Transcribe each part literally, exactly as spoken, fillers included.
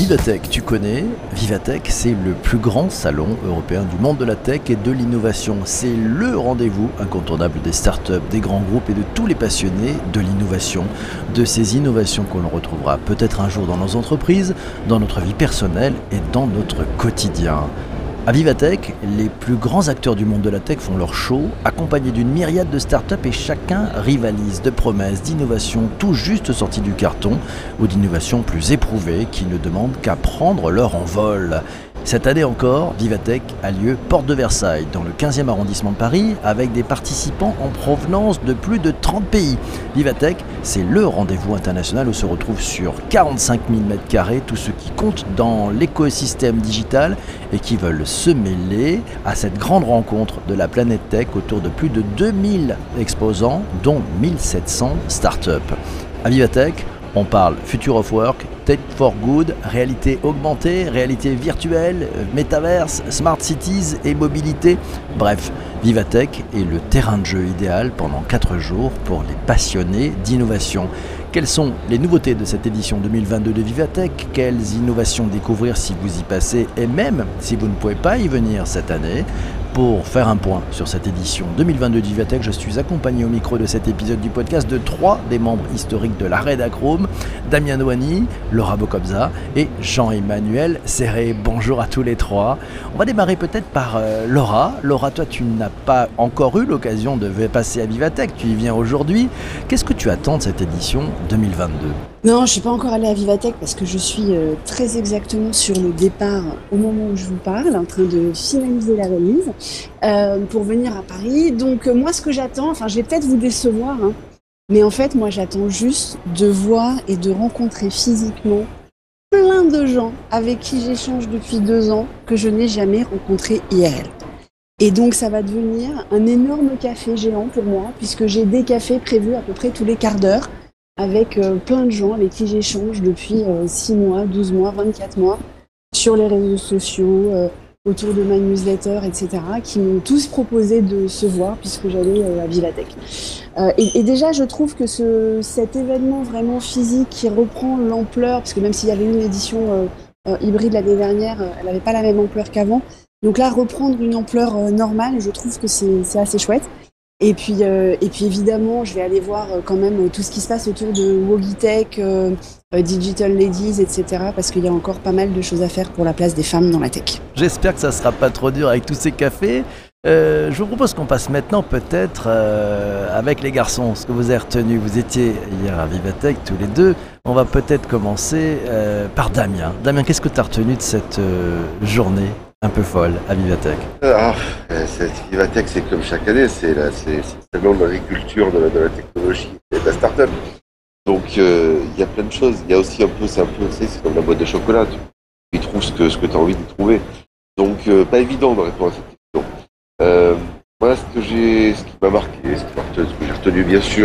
Vivatech, tu connais. Vivatech, c'est le plus grand salon européen du monde de la tech et de l'innovation. C'est le rendez-vous incontournable des startups, des grands groupes et de tous les passionnés de l'innovation. De ces innovations que l'on retrouvera peut-être un jour dans nos entreprises, dans notre vie personnelle et dans notre quotidien. À Vivatech, les plus grands acteurs du monde de la tech font leur show, accompagnés d'une myriade de startups et chacun rivalise de promesses, d'innovations tout juste sorties du carton ou d'innovations plus éprouvées qui ne demandent qu'à prendre leur envol. Cette année encore, Vivatech a lieu porte de Versailles, dans le quinzième arrondissement de Paris, avec des participants en provenance de plus de trente pays. Vivatech, c'est le rendez-vous international où se retrouvent sur quarante-cinq mille mètres carrés tous ceux qui comptent dans l'écosystème digital et qui veulent se mêler à cette grande rencontre de la planète tech autour de plus de deux mille exposants, dont mille sept cents startups. À Vivatech, on parle Future of Work, Tech for Good, réalité augmentée, réalité virtuelle, métaverse, smart cities et mobilité. Bref, Vivatech est le terrain de jeu idéal pendant quatre jours pour les passionnés d'innovation. Quelles sont les nouveautés de cette édition deux mille vingt-deux de Vivatech? Quelles innovations découvrir si vous y passez et même si vous ne pouvez pas y venir cette année? Pour faire un point sur cette édition deux mille vingt-deux de Vivatech, je suis accompagné au micro de cet épisode du podcast de trois des membres historiques de la Redacroom, Damien Douani, Laura Bocobza et Jean-Emmanuel Serré. Bonjour à tous les trois. On va démarrer peut-être par euh, Laura. Laura, toi tu n'as pas encore eu l'occasion de passer à Vivatech, tu y viens aujourd'hui. Qu'est-ce que tu attends de cette édition deux mille vingt-deux? Non, je ne suis pas encore allée à Vivatech parce que je suis euh, très exactement sur le départ au moment où je vous parle, en train de finaliser la remise euh, pour venir à Paris. Donc euh, moi, ce que j'attends, enfin je vais peut-être vous décevoir, hein, mais en fait, moi j'attends juste de voir et de rencontrer physiquement plein de gens avec qui j'échange depuis deux ans que je n'ai jamais rencontré I R L. Et donc ça va devenir un énorme café géant pour moi puisque j'ai des cafés prévus à peu près tous les quarts d'heure, avec euh, plein de gens avec qui j'échange depuis euh, six mois, douze mois, vingt-quatre mois, sur les réseaux sociaux, euh, autour de ma newsletter, et cetera, qui m'ont tous proposé de se voir puisque j'allais euh, à Vivatech. Euh, et, et déjà, je trouve que ce, cet événement vraiment physique qui reprend l'ampleur, parce que même s'il y avait eu une édition euh, euh, hybride l'année dernière, euh, elle n'avait pas la même ampleur qu'avant. Donc là, reprendre une ampleur euh, normale, je trouve que c'est, c'est assez chouette. Et puis, euh, et puis évidemment, je vais aller voir euh, quand même euh, tout ce qui se passe autour de Wogitech, euh, euh, Digital Ladies, et cetera. Parce qu'il y a encore pas mal de choses à faire pour la place des femmes dans la tech. J'espère que ça sera pas trop dur avec tous ces cafés. Euh, je vous propose qu'on passe maintenant peut-être euh, avec les garçons, ce que vous avez retenu. Vous étiez hier à Vivatech tous les deux. On va peut-être commencer euh, par Damien. Damien, qu'est-ce que tu as retenu de cette euh, journée un peu folle à Vivatech? Ah, cette Vivatech, c'est comme chaque année, c'est la, c'est, c'est le salon de l'agriculture, de la, de la technologie et de la start-up. Donc, euh, il y a plein de choses. Il y a aussi un peu, c'est un peu, c'est, c'est comme la boîte de chocolat. Tu y trouves ce que, ce que tu as envie d'y trouver. Donc, euh, pas évident de répondre à cette question. Euh, voilà ce que j'ai, ce qui m'a marqué, ce, qui m'a retenu, ce que j'ai retenu, bien sûr.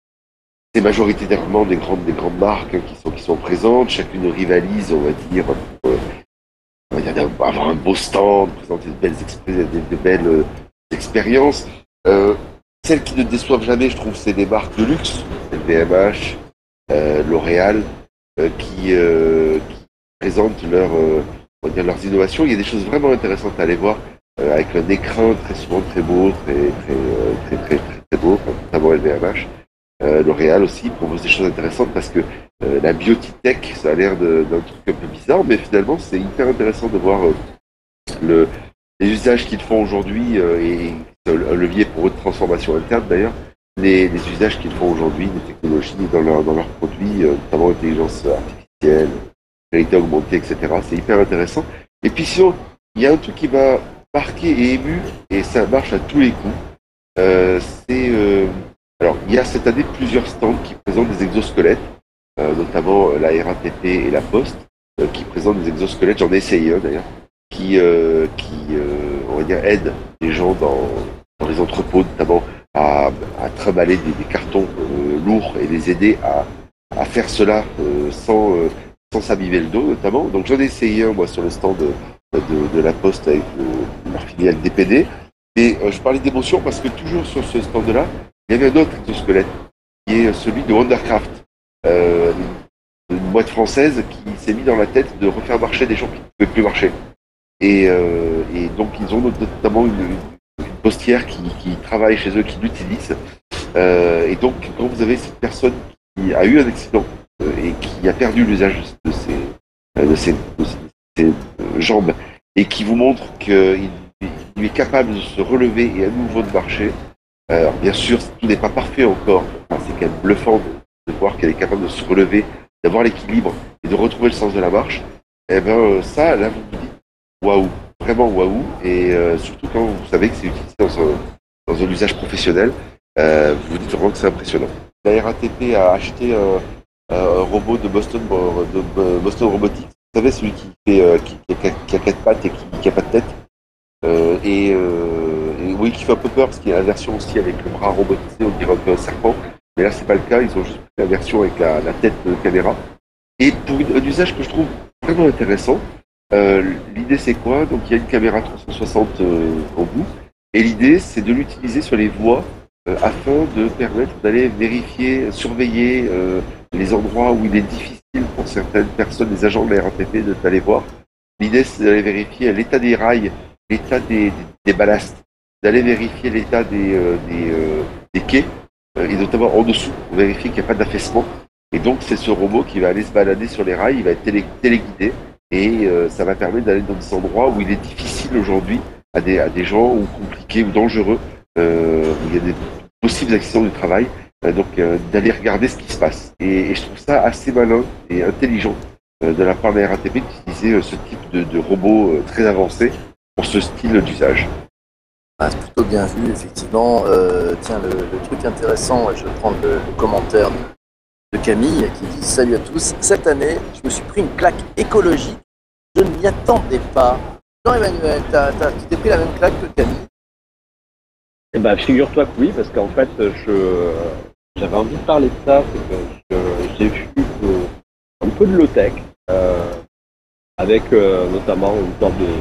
C'est majoritairement des grandes, des grandes marques hein, qui sont, qui sont présentes. Chacune rivalise, on va dire, euh, on va dire avoir un beau stand, présenter de belles, expé- de, de belles euh, expériences. Euh, celles qui ne déçoivent jamais, je trouve, c'est des marques de luxe, L V M H, euh, L'Oréal, euh, qui, euh, qui présentent leur, euh, on va dire leurs innovations. Il y a des choses vraiment intéressantes à aller voir, euh, avec un écran très souvent très beau, très très euh, très, très, très, très beau, notamment L V M H. Euh, L'Oréal aussi propose des choses intéressantes parce que euh, la biotech, ça a l'air de, d'un truc un peu bizarre, mais finalement c'est hyper intéressant de voir euh, le, les usages qu'ils font aujourd'hui euh, et c'est un levier pour eux de transformation interne d'ailleurs, les, les usages qu'ils font aujourd'hui des technologies dans, leur, dans leurs produits, euh, notamment l'intelligence artificielle, réalité augmentée, et cetera. C'est hyper intéressant. Et puis sinon, il y a un truc qui m'a marqué et ému, et ça marche à tous les coups, euh, c'est... Euh, Alors, il y a cette année plusieurs stands qui présentent des exosquelettes, euh, notamment euh, la R A T P et la Poste, euh, qui présentent des exosquelettes, j'en ai essayé un d'ailleurs, qui, euh, qui euh, on va dire, aident les gens dans, dans les entrepôts, notamment à, à trimballer des, des cartons euh, lourds et les aider à, à faire cela euh, sans, euh, sans s'abîmer le dos, notamment. Donc j'en ai essayé un, moi, sur le stand de, de, de la Poste avec le, leur filiale D P D. Et euh, je parlais d'émotion parce que toujours sur ce stand-là, il y avait un autre exosquelette, qui est celui de Wondercraft, euh, une une boîte française qui s'est mis dans la tête de refaire marcher des gens qui ne pouvaient plus marcher. Et, euh, et donc ils ont notamment une, une, une postière qui, qui travaille chez eux, qui l'utilise. Euh, et donc quand vous avez cette personne qui a eu un accident euh, et qui a perdu l'usage de ses, euh, de ses, de ses, de ses euh, jambes et qui vous montre qu'il il est capable de se relever et à nouveau de marcher. Alors bien sûr, tout n'est pas parfait encore. Enfin, c'est quand même bluffant de, de voir qu'elle est capable de se relever, d'avoir l'équilibre et de retrouver le sens de la marche. Et ben ça, là, vous vous dites waouh, vraiment waouh. Et euh, surtout quand vous savez que c'est utilisé dans un, dans un usage professionnel, euh, vous vous dites vraiment que c'est impressionnant. La R A T P a acheté un, un robot de Boston, de Boston Robotics. Vous savez, celui qui, fait, euh, qui, qui, a, qui a quatre pattes et qui n'a pas de tête. Euh, et, euh, et oui, qui fait un peu peur parce qu'il y a la version aussi avec le bras robotisé, on dirait un peu un serpent. Mais là, c'est pas le cas. Ils ont juste pris la version avec la, la tête de caméra. Et pour une, un usage que je trouve vraiment intéressant, euh, l'idée c'est quoi? Donc il y a une caméra trois cent soixante euh, au bout. Et l'idée, c'est de l'utiliser sur les voies euh, afin de permettre d'aller vérifier, surveiller euh, les endroits où il est difficile pour certaines personnes, les agents de la R A T P, d'aller voir. L'idée, c'est d'aller vérifier l'état des rails, l'état des, des, des ballasts, d'aller vérifier l'état des, euh, des, euh, des quais, euh, et notamment en dessous, pour vérifier qu'il n'y a pas d'affaissement. Et donc, c'est ce robot qui va aller se balader sur les rails, il va être télé, téléguidé, et euh, ça va permettre d'aller dans des endroits où il est difficile aujourd'hui à des, à des gens, ou compliqués, ou dangereux, euh, où il y a des possibles accidents du travail, euh, donc euh, d'aller regarder ce qui se passe. Et, et je trouve ça assez malin et intelligent euh, de la part de la R A T P d'utiliser euh, ce type de, de robot euh, très avancé pour ce style d'usage. Ah, c'est plutôt bien vu, effectivement. Euh, tiens, le, le truc intéressant, je vais prendre le, le commentaire de, de Camille qui dit « Salut à tous, cette année, je me suis pris une claque écologique. Je ne m'y attendais pas. » Jean-Emmanuel, t'as, t'as, tu t'es pris la même claque que Camille? Eh ben, figure-toi que oui, parce qu'en fait, je, j'avais envie de parler de ça, c'est que je, j'ai vu euh, un peu de low-tech, euh, avec euh, notamment une sorte de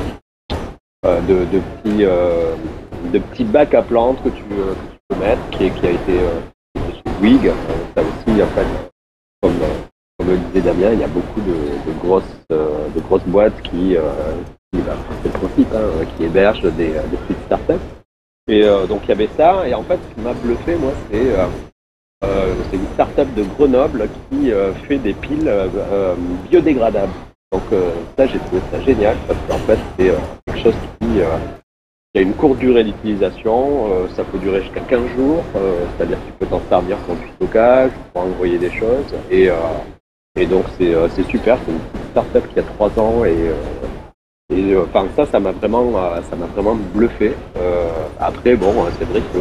De, de, petits, euh, de petits bacs à plantes que tu, euh, que tu peux mettre, qui, qui a été euh, chez Bouygues. Euh, ça aussi, en fait, comme, euh, comme le disait Damien, il y a beaucoup de, de, grosses, euh, de grosses boîtes qui, euh, qui bah, c'est le principe, hein, qui hébergent des, des petites startups. Et euh, donc il y avait ça, et en fait, ce qui m'a bluffé, moi, c'est, euh, euh, c'est une startup de Grenoble qui euh, fait des piles euh, euh, biodégradables. Donc euh, ça, j'ai trouvé ça génial, parce qu'en fait, c'est euh, quelque chose qui euh, a une courte durée d'utilisation, euh, ça peut durer jusqu'à quinze jours, euh, c'est-à-dire que tu peux t'en servir pour du stockage, pour envoyer des choses, et, euh, et donc c'est, euh, c'est super, c'est une petite start-up qui a trois ans, et, euh, et euh, enfin ça, ça m'a vraiment, euh, ça m'a vraiment bluffé. Euh, après, bon, c'est vrai que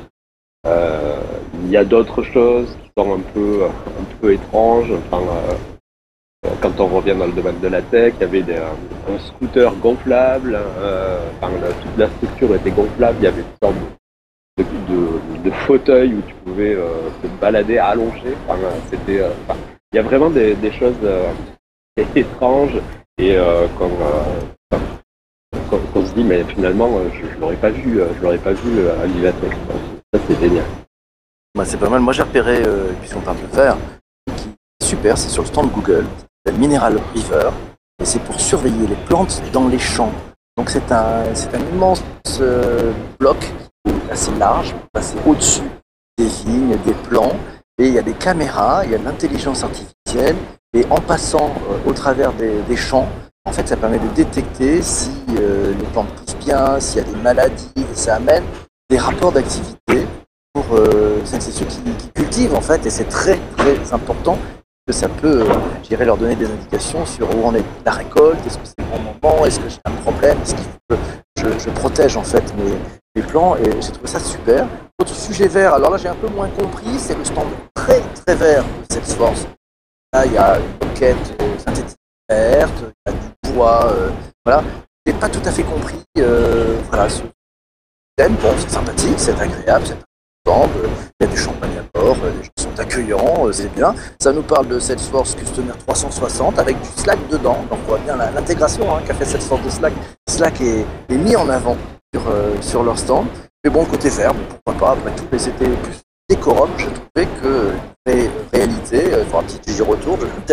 euh, il y a d'autres choses qui sont un peu, un peu étranges, enfin... Euh, Quand on revient dans le domaine de la tech, il y avait des, un, un scooter gonflable, euh, enfin, la, toute la structure était gonflable, il y avait une sorte de, de, de, de fauteuil où tu pouvais euh, te balader allongé. Enfin, c'était, euh, enfin, il y a vraiment des, des choses euh, étranges et euh, qu'on, euh, qu'on, qu'on se dit, mais finalement, je ne l'aurais pas vu, je l'aurais pas vu à Vivatech. Ça, c'est génial. Bah, c'est pas mal. Moi, j'ai repéré, euh, puisqu'on parle de verre, qui est super, c'est sur le stand Google. Mineral River, et c'est pour surveiller les plantes dans les champs. Donc c'est un, c'est un immense euh, bloc assez large, passer au-dessus des vignes, des plants, et il y a des caméras, il y a de l'intelligence artificielle, et en passant euh, au travers des, des champs, en fait ça permet de détecter si euh, les plantes poussent bien, s'il y a des maladies, et ça amène des rapports d'activité pour euh, celles et ceux qui, qui cultivent en fait, et c'est très très important. Que ça peut, euh, je dirais, leur donner des indications sur où en est la récolte, est-ce que c'est le bon moment, est-ce que j'ai un problème, est-ce qu'il faut que je, je protège en fait mes, mes plants, et j'ai trouvé ça super. Autre sujet vert, alors là j'ai un peu moins compris, c'est le stand très très vert de Salesforce. Là il y a une moquette euh, synthétique verte, il y a du bois, euh, voilà. J'ai pas tout à fait compris, euh, voilà, ce thème, bon c'est sympathique, c'est agréable, c'est il y a du champagne à bord, les gens sont accueillants, c'est bien. Ça nous parle de Salesforce Customer trois cent soixante avec du Slack dedans. Donc on voit bien la, l'intégration hein, qu'a fait Salesforce de Slack. Slack est, est mis en avant sur, euh, sur leur stand. Mais bon, côté vert, pourquoi pas, après tout, mais c'était plus décorum. J'ai trouvé que ré, réalité, il faudra un petit G G retour, je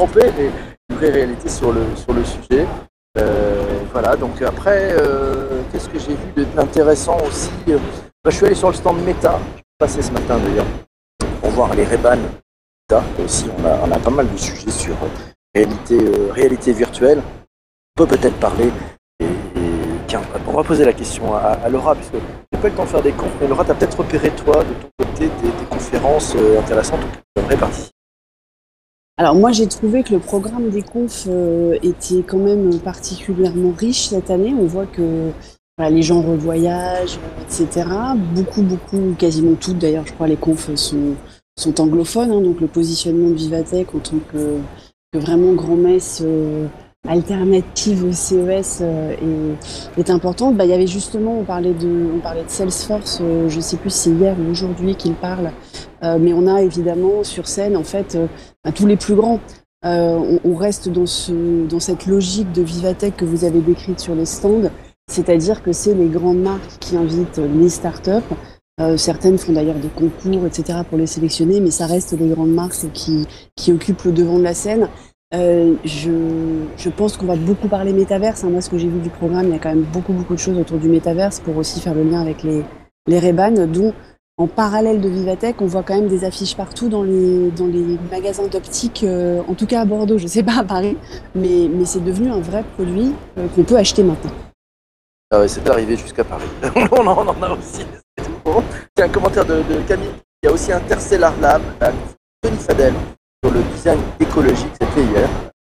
tromper, mais une vraie réalité sur le, sur le sujet. Euh, voilà, donc après, euh, qu'est-ce que j'ai vu d'intéressant aussi euh, bah, je suis allé sur le stand Meta, je suis passé ce matin d'ailleurs, pour voir les Ray-Ban Meta. Aussi, on a, on a pas mal de sujets sur euh, réalité, euh, réalité virtuelle. On peut peut-être parler, et, et tiens, on va poser la question à, à Laura, puisque j'ai pas eu le temps de faire des confs, mais Laura, tu as peut-être repéré, toi, de ton côté, des, des conférences euh, intéressantes où tu aimerais participer. Alors moi j'ai trouvé que le programme des confs euh, était quand même particulièrement riche cette année. On voit que voilà, les gens revoyagent, et cetera. Beaucoup, beaucoup, quasiment toutes d'ailleurs, je crois, les confs sont, sont anglophones. Hein, donc le positionnement de Vivatech en tant que, que vraiment grand-messe euh, alternative au C E S euh, est, est importante. Bah, il y avait justement, on parlait de, on parlait de Salesforce, euh, je ne sais plus si c'est hier ou aujourd'hui qu'il parle, euh, mais on a évidemment sur scène en fait euh, bah, tous les plus grands. Euh, on, on reste dans, ce, dans cette logique de Vivatech que vous avez décrite sur les stands, c'est-à-dire que c'est les grandes marques qui invitent les startups. Euh, certaines font d'ailleurs des concours, et cetera pour les sélectionner, mais ça reste les grandes marques qui, qui occupent le devant de la scène. Euh, je, je pense qu'on va beaucoup parler métaverse. Hein. Moi, ce que j'ai vu du programme, il y a quand même beaucoup, beaucoup de choses autour du métaverse pour aussi faire le lien avec les, les Ray-Ban, dont en parallèle de Vivatech, on voit quand même des affiches partout dans les, dans les magasins d'optique, euh, en tout cas à Bordeaux, je ne sais pas à Paris, mais, mais c'est devenu un vrai produit euh, qu'on peut acheter maintenant. Ah ouais, c'est arrivé jusqu'à Paris. on, en, on en a aussi. C'est tout bon. Il y a un commentaire de, de Camille. Il y a aussi Interstellar Lab, la Tony Fadel, sur le design écologique, c'était hier.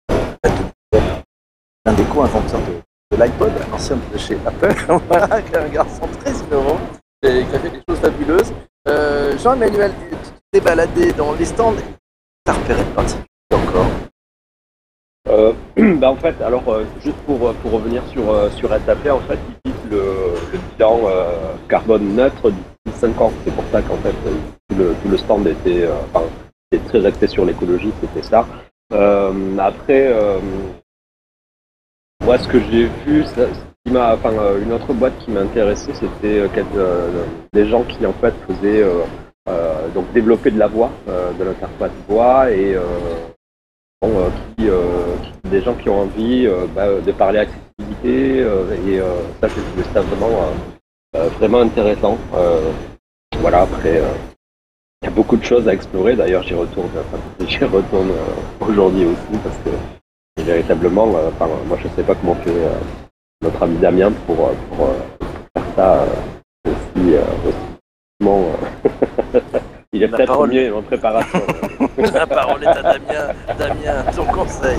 Un des co-inventeurs de, de l'iPod, ancien de chez Apple, voilà, qui est un garçon très innovant et qui a fait des choses fabuleuses. Euh, Jean-Emmanuel, tu t'es baladé dans les stands, t'as repéré de particulier encore? Euh, bah en fait, alors euh, juste pour, pour revenir sur, euh, sur S A P, en fait, ils disent le, le bilan euh, carbone neutre d'ici cinq ans. C'est pour ça qu'en fait, tout le, tout le stand était, euh, enfin, était très axé sur l'écologie, c'était ça. Euh, après, euh, moi, ce que j'ai vu, ça, ce qui m'a, enfin, une autre boîte qui m'a intéressé, c'était euh, euh, des gens qui en fait faisaient euh, euh, donc développer de la voix, euh, de l'interface voix et euh, Bon, euh, qui, euh, qui, des gens qui ont envie euh, bah, de parler accessibilité euh, et euh, ça j'ai trouvé ça vraiment, euh, vraiment intéressant. Euh, voilà, après il euh, y a beaucoup de choses à explorer, d'ailleurs j'y retourne, enfin, j'y retourne euh, aujourd'hui aussi parce que véritablement, euh, enfin, moi je sais pas comment fait euh, notre ami Damien pour, pour, euh, pour faire ça euh, aussi, euh, aussi euh, il est La peut-être parole... mieux en préparation. La parole est à Damien. Damien, ton conseil.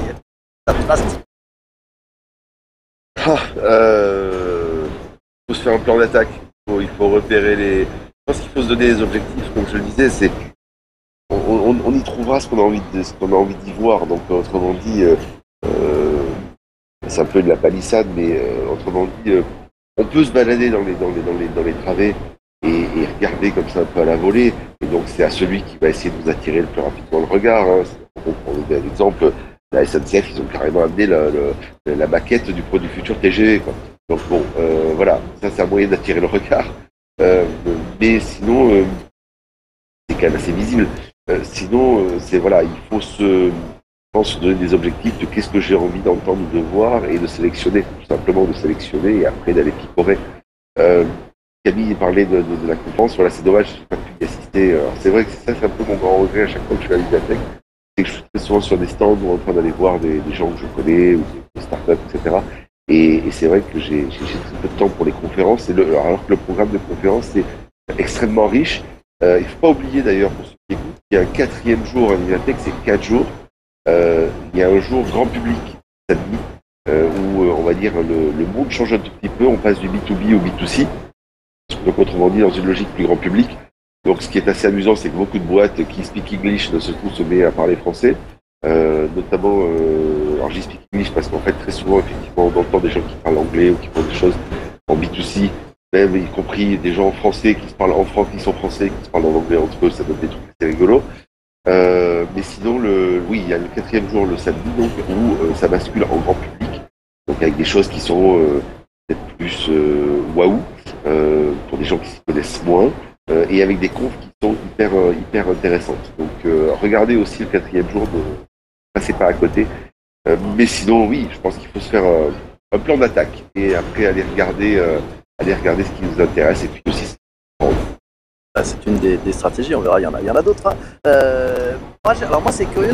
Ah, euh, il faut se faire un plan d'attaque. Il faut, il faut repérer les. Je pense qu'il faut se donner des objectifs. Comme je le disais, c'est on, on, on y trouvera ce qu'on a envie de, ce qu'on a envie d'y voir. Donc autrement dit, euh, euh, c'est un peu de la palissade, mais euh, autrement dit, euh, on peut se balader dans les dans les dans les dans les travées et, et regarder comme ça un peu à la volée. Et donc c'est à celui qui va essayer de nous attirer le plus rapidement le regard. Hein. Pour prendre un exemple, la S N C F, ils ont carrément amené la, la, la maquette du produit futur T G V. Quoi. Donc bon, euh, voilà, ça c'est un moyen d'attirer le regard. Euh, mais sinon, euh, c'est quand même assez visible. Euh, sinon, euh, c'est voilà, il faut se, je pense, se donner des objectifs de qu'est-ce que j'ai envie d'entendre, de voir et de sélectionner, tout simplement de sélectionner et après d'aller picorer. Euh, Camille parlait de, de, de la conférence, voilà, c'est dommage, j'ai pas pu y assister. Alors, c'est vrai que ça, c'est un peu mon grand regret à chaque fois que je suis à la bibliothèque, c'est que je suis très souvent sur des stands ou en train d'aller voir des, des gens que je connais, ou des startups, et cetera. Et, et c'est vrai que j'ai, j'ai, j'ai très peu de temps pour les conférences, et le, alors que le programme de conférence est extrêmement riche. Euh, il ne faut pas oublier d'ailleurs, pour ceux qui écoutent, qu'il y a un quatrième jour à la bibliothèque, c'est quatre jours. Euh, il y a un jour grand public, samedi, euh, où euh, on va dire le, le monde change un tout petit peu, on passe du B deux B au B deux C. Donc autrement dit, dans une logique plus grand public. Donc ce qui est assez amusant, c'est que beaucoup de boîtes qui speak English d'un seul coup se met à parler français. Euh, notamment, euh, alors j'y speak English parce qu'en fait très souvent, effectivement, on entend des gens qui parlent anglais ou qui font des choses en B deux C, même y compris des gens français qui se parlent en France, qui sont français, qui se parlent en anglais entre eux, ça donne des trucs assez rigolos. Euh, mais sinon, le, oui, il y a le quatrième jour, le samedi, donc, où euh, ça bascule en grand public, donc avec des choses qui sont euh, peut-être plus euh, waouh. Euh, pour des gens qui s'y connaissent moins, euh, et avec des confs qui sont hyper, euh, hyper intéressantes. Donc euh, regardez aussi le quatrième jour de, passer par à côté. Euh, mais sinon, oui, je pense qu'il faut se faire euh, un plan d'attaque et après aller regarder, euh, aller regarder ce qui nous intéresse et puis aussi. Ah, c'est une des, des stratégies, on verra, il y en a, il y en a d'autres. Hein. Euh, moi, alors moi, c'est curieux de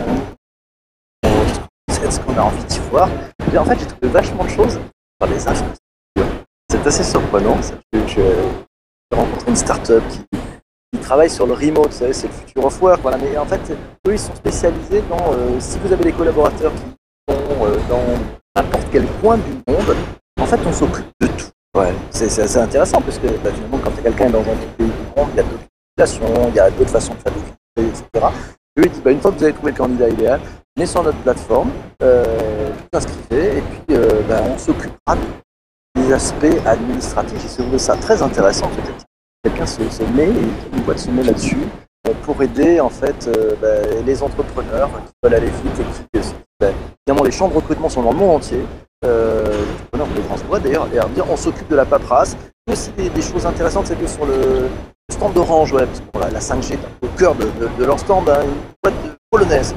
c'est ce qu'on a envie d'y voir. Et en fait, j'ai trouvé vachement de choses sur les infrastructures. C'est assez surprenant. J'ai rencontré une start-up qui, qui travaille sur le remote, vous savez, c'est le future of work. Voilà. Mais en fait, eux, ils sont spécialisés dans, euh, si vous avez des collaborateurs qui sont euh, dans n'importe quel coin du monde, en fait, on s'occupe de tout. Ouais, c'est, c'est assez intéressant parce que bah, finalement, quand quelqu'un est dans un pays du monde, il y a d'autres populations, il y a d'autres façons de faire des activités, et cetera. Eux, ils disent, bah, une fois que vous avez trouvé le candidat idéal, venez sur notre plateforme, euh, vous inscrivez et puis euh, bah, on s'occupera des aspects administratifs. J'ai trouvé ça très intéressant. Peut-être quelqu'un se, se met, une boîte se met là-dessus euh, pour aider en fait euh, bah, les entrepreneurs qui veulent aller vite et qui, bah, évidemment, les champs de recrutement sont dans le monde entier. Euh, les entrepreneurs ont des grands boîtes d'ailleurs, et à dire on s'occupe de la paperasse. Mais aussi des, des choses intéressantes, c'est que sur le stand d'Orange, ouais, parce que bon, la, la cinq G est au cœur de, de, de leur stand, hein, une boîte de polonaise.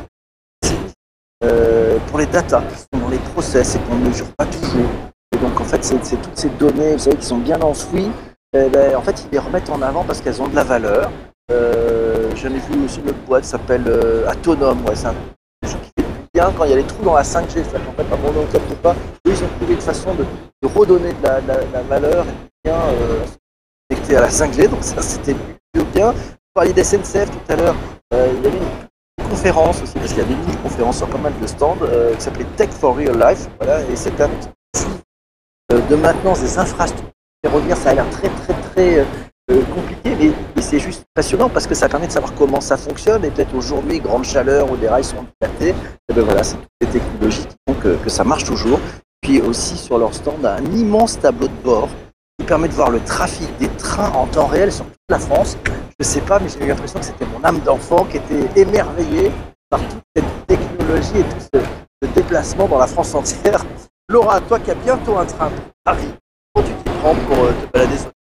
Euh, pour les datas qui sont dans les process et qu'on ne mesure pas toujours. Et donc en fait, c'est, c'est toutes ces données, vous savez, qui sont bien enfouies, eh ben, en fait, ils les remettent en avant parce qu'elles ont de la valeur. Euh, j'en ai vu aussi une autre boîte qui s'appelle euh, Atonome, ouais, c'est un truc qui fait bien quand il y a les trous dans la cinq G, c'est-à-dire qu'en fait, à un moment on ne capte pas. Eux, ils ont trouvé une façon de, de redonner de la, de la, de la valeur et de bien euh, se connecter à la cinq G, donc ça, c'était plutôt bien. Vous parliez d'S N C F tout à l'heure, euh, il y avait une conférence aussi, parce qu'il y a des mini-conférences sur pas mal de stands, euh, qui s'appelait Tech for Real Life, voilà, et c'est un outil euh, de maintenance des infrastructures ferroviaires. Ça a l'air très très très euh, compliqué, mais, mais c'est juste passionnant parce que ça permet de savoir comment ça fonctionne, et peut-être aujourd'hui, grande chaleur, où des rails sont dilatés, et ben voilà, c'est toutes les technologies qui font que, que ça marche toujours. Puis aussi sur leur stand, un immense tableau de bord qui permet de voir le trafic des trains en temps réel sur toute la France. Je sais pas, mais j'ai eu l'impression que c'était mon âme d'enfant qui était émerveillée par toute cette technologie et tout ce, ce déplacement dans la France entière. Laura, toi qui as bientôt un train pour Paris, comment tu t'y prends pour euh, te balader sur...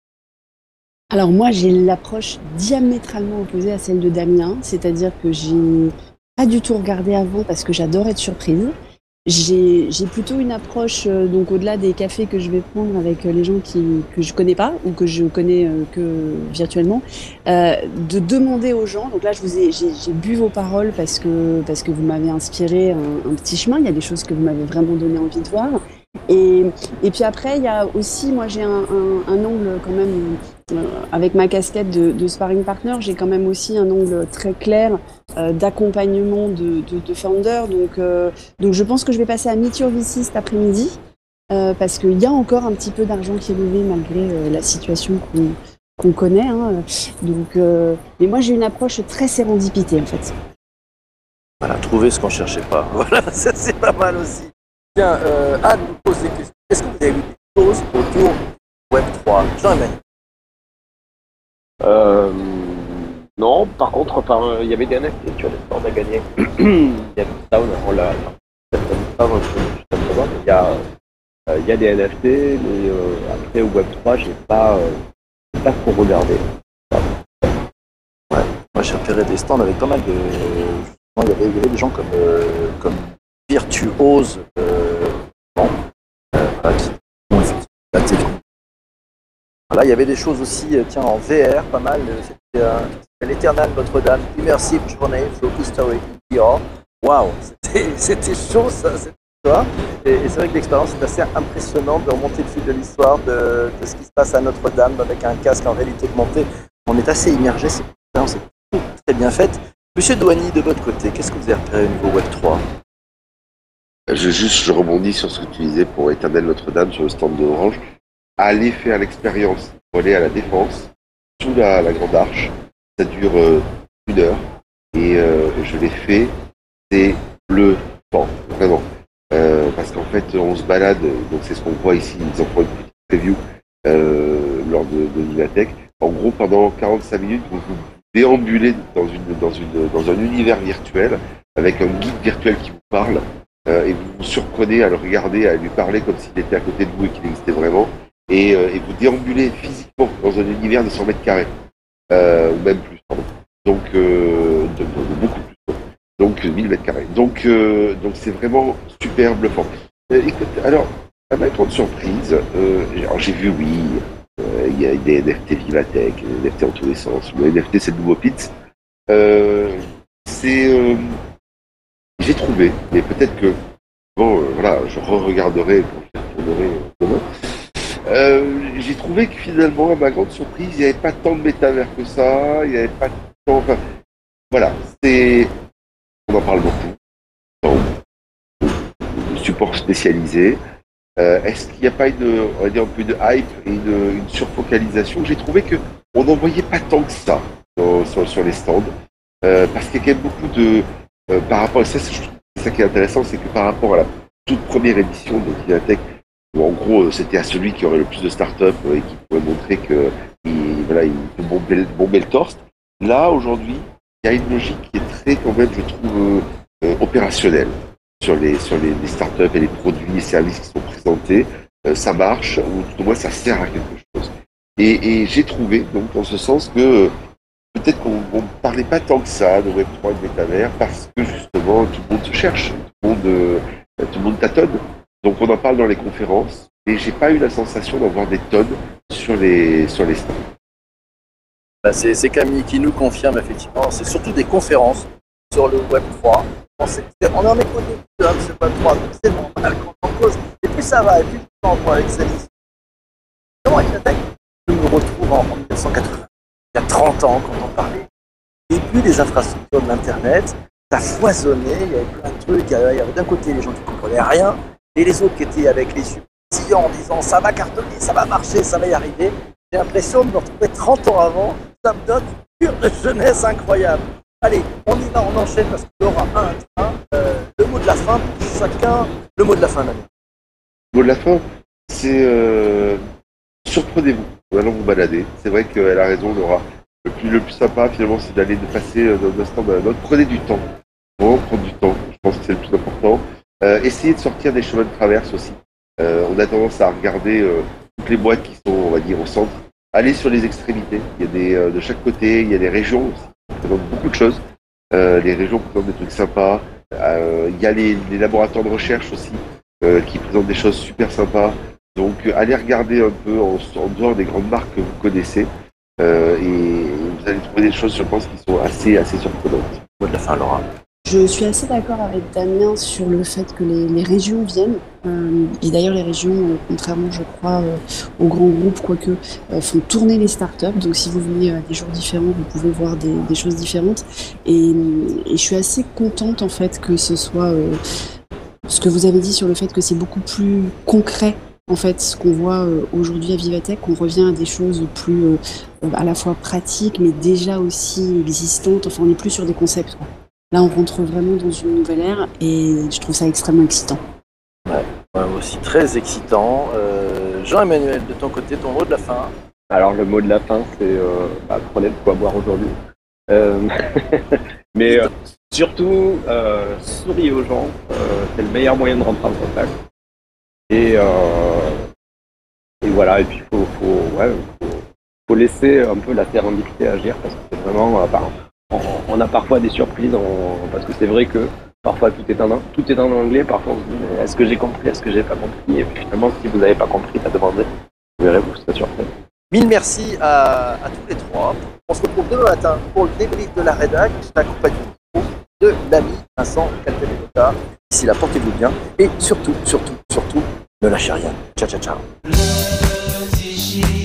Alors moi, j'ai l'approche diamétralement opposée à celle de Damien, c'est-à-dire que j'ai pas du tout regardé avant parce que j'adore être surprise. J'ai, j'ai plutôt une approche, euh, donc au-delà des cafés que je vais prendre avec euh, les gens qui, que je connais pas ou que je connais euh, que virtuellement, euh, de demander aux gens. Donc là, je vous ai, j'ai, j'ai bu vos paroles parce que parce que vous m'avez inspiré un, un petit chemin. Il y a des choses que vous m'avez vraiment donné envie de voir. Et et puis après, il y a aussi, moi, j'ai un, un, un angle quand même euh, avec ma casquette de, de sparring partner. J'ai quand même aussi un angle très clair euh, d'accompagnement de, de, de founders. Donc euh, donc je pense que je vais passer à Meet Your V C cet après-midi euh, parce qu'il y a encore un petit peu d'argent qui est levé malgré euh, la situation qu'on, qu'on connaît. Hein. Donc, euh, mais moi j'ai une approche très sérendipité en fait. Voilà, trouver ce qu'on cherchait pas. Voilà, ça c'est pas mal aussi. Tiens, euh, Anne nous pose des questions. Est-ce que vous avez vu des choses autour du Web trois? Jean-Emmanuel. Euh, non, par contre, par, il y avait des N F T sur les stands à gagner. Il y a ça, on la, la, il y a, euh, il y a des N F T, mais euh, après au Web trois, j'ai pas, euh, j'ai pas trop regardé. Ouais, moi j'ai repéré des stands avec pas mal de. Il y avait, il y avait des gens comme, euh, comme Virtuose, euh, bon, euh, voilà, qui ont la technique. Voilà, il y avait des choses aussi, euh, tiens, en V R, pas mal. Euh, c'était euh, l'Éternel Notre-Dame, Immersive Journey through History in V R. Waouh, c'était, c'était chaud ça, cette histoire. Et, et c'est vrai que l'expérience est assez impressionnante de remonter le fil de l'histoire, de, de ce qui se passe à Notre-Dame avec un casque en réalité augmentée. On est assez immergé, cette expérience est très bien faite. Monsieur Douani, de votre côté, qu'est-ce que vous avez repéré au niveau Web trois? Je, juste, je rebondis sur ce que tu disais pour Éternel Notre-Dame sur le stand de Orange. Allez faire l'expérience pour aller à la Défense, sous la, la Grande Arche. Ça dure euh, une heure et euh, je l'ai fait. C'est le temps, vraiment. Euh, parce qu'en fait, on se balade, donc c'est ce qu'on voit ici, ils en font une petite preview euh, lors de, de Vivatech. En gros, pendant quarante-cinq minutes, vous vous déambulez dans, une, dans, une, dans un univers virtuel avec un guide virtuel qui vous parle euh, et vous vous surprenez à le regarder, à lui parler comme s'il était à côté de vous et qu'il existait vraiment. Et, euh, et vous déambulez physiquement dans un univers de cent mètres carrés, euh, ou même plus, pardon. Donc, euh, de, de, de beaucoup plus. Donc, mille mètres carrés. Donc, euh, donc c'est vraiment super bluffant. Euh, écoute, alors, à ma grande surprise, euh, alors j'ai vu, oui, euh, il y a des N F T Vivatech, des N F T en tous les sens. Le N F T, c'est le nouveau Pits. Euh, c'est, euh, j'ai trouvé, mais peut-être que, bon, euh, voilà, je re-regarderai quand je retournerai demain. Euh, j'ai trouvé que finalement, à ma grande surprise, il n'y avait pas tant de métavers que ça, il n'y avait pas tant... Enfin, voilà, c'est... On en parle beaucoup. De support spécialisé. Euh, est-ce qu'il n'y a pas une, on va dire un peu de hype et une, une surfocalisation? J'ai trouvé que on n'en voyait pas tant que ça dans, sur, sur les stands, euh, parce qu'il y a quand même beaucoup de... Euh, par rapport à ça, je trouve que ça qui est intéressant, c'est que par rapport à la toute première édition de Vivatech, où en gros c'était à celui qui aurait le plus de start-up et qui pouvait montrer qu'il voilà, il peut bomber, bomber le torse, là aujourd'hui, il y a une logique qui est très, quand même, je trouve, euh, opérationnelle sur les sur les, les startups et les produits et services qui sont présentés. Euh, ça marche, ou tout au moins ça sert à quelque chose. Et, et j'ai trouvé, donc, dans ce sens que euh, peut-être qu'on ne parlait pas tant que ça de Web trois et de métavers, parce que justement tout le monde se cherche, tout le monde, euh, tout le monde tâtonne. Donc on en parle dans les conférences, et j'ai pas eu la sensation d'en voir des tonnes sur les sur les stands. Bah, c'est, c'est Camille qui nous confirme effectivement, c'est surtout des conférences sur le Web trois. On, sait, on en est qu'au début hein, de ce Web trois, donc c'est normal qu'on en cause. Et plus ça va, et plus on voit avec cette histoire. Avec la tech, je me retrouve en mille neuf cent quatre-vingts, il y a trente ans quand on parlait. Et puis les infrastructures de l'Internet, ça foisonnait, il y avait plein de trucs. Il y avait, il y avait d'un côté les gens qui ne comprenaient rien, et les autres qui étaient avec les yeux pétillants en disant ça va cartonner, ça va marcher, ça va y arriver. J'ai l'impression de me retrouver trente ans avant, ça me donne une cure de jeunesse incroyable. Allez, on y va, on enchaîne parce qu'il y aura un train. Euh, le mot de la fin pour chacun, le mot de la fin, Damien. Le mot de la fin, c'est euh, surprenez-vous, allons vous balader. C'est vrai qu'elle a raison, Laura. Le plus, le plus sympa, finalement, c'est d'aller de passer d'un stand à un autre. Prenez du temps. Vraiment prendre du temps. Je pense que c'est le plus important. Euh, essayez de sortir des chemins de traverse aussi. Euh, on a tendance à regarder euh, toutes les boîtes qui sont, on va dire, au centre. Allez sur les extrémités. Il y a des, euh, de chaque côté, il y a des régions aussi qui présentent beaucoup de choses. Euh, les régions présentent des trucs sympas. Euh, il y a les, les laboratoires de recherche aussi euh, qui présentent des choses super sympas. Donc, euh, allez regarder un peu en, en dehors des grandes marques que vous connaissez. Euh, et vous allez trouver des choses, je pense, qui sont assez, assez surprenantes. Mot de la fin, Laura. Je suis assez d'accord avec Damien sur le fait que les, les régions viennent. Euh, et d'ailleurs, les régions, euh, contrairement, je crois, euh, aux grands groupes, quoique, euh, font tourner les startups. Donc, si vous venez à des jours différents, vous pouvez voir des, des choses différentes. Et, et je suis assez contente, en fait, que ce soit euh, ce que vous avez dit sur le fait que c'est beaucoup plus concret. En fait, ce qu'on voit euh, aujourd'hui à Vivatech, on revient à des choses plus euh, à la fois pratiques, mais déjà aussi existantes. Enfin, on n'est plus sur des concepts, quoi. Là, on rentre vraiment dans une nouvelle ère et je trouve ça extrêmement excitant. Ouais, ouais aussi très excitant. Euh, Jean-Emmanuel, de ton côté, ton mot de la fin? Alors, le mot de la fin, c'est euh, bah, prenez de quoi boire aujourd'hui. Euh, mais euh, surtout, euh, souriez aux gens. Euh, c'est le meilleur moyen de rentrer en contact. Et, euh, et voilà, et puis il faut, faut, ouais, faut, faut laisser un peu la sérendipité agir parce que c'est vraiment, euh, bah, on, on a parfois des surprises on, parce que c'est vrai que parfois tout est en, tout est en anglais, parfois on se dit mais est-ce que j'ai compris, est-ce que j'ai pas compris, et puis finalement si vous n'avez pas compris, à demander, vous verrez, vous serez surpris. Mille merci à, à tous les trois. On se retrouve demain matin pour le débrief de la rédac, accompagné de l'ami Vincent Caltanelota. D'ici là, portez-vous bien et surtout, surtout, surtout, ne lâchez rien. Ciao, ciao, ciao.